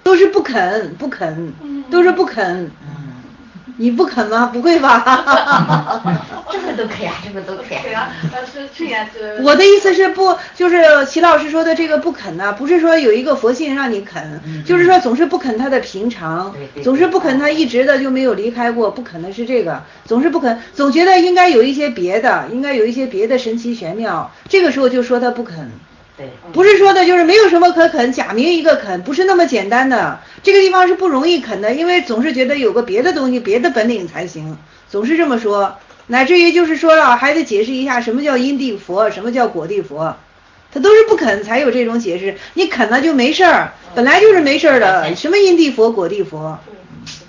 都是不肯，都是不肯。你不肯吗？不会吧？ 这个都可以啊，这个都可以啊。 我的意思是不，就是齐老师说的这个不肯呢，不是说有一个佛性让你肯，就是说总是不肯他的平常，总是不肯他一直的就没有离开过，不肯的是这个，总是不肯，总觉得应该有一些别的，应该有一些别的神奇玄妙，这个时候就说他不肯。 对， 不是说的就是没有什么可肯，假名一个肯，不是那么简单的。这个地方是不容易肯的，因为总是觉得有个别的东西、别的本领才行，总是这么说。乃至于就是说了，还得解释一下什么叫因地佛，什么叫果地佛，他都是不肯才有这种解释。你肯了就没事儿，本来就是没事儿的，什么因地佛、果地佛。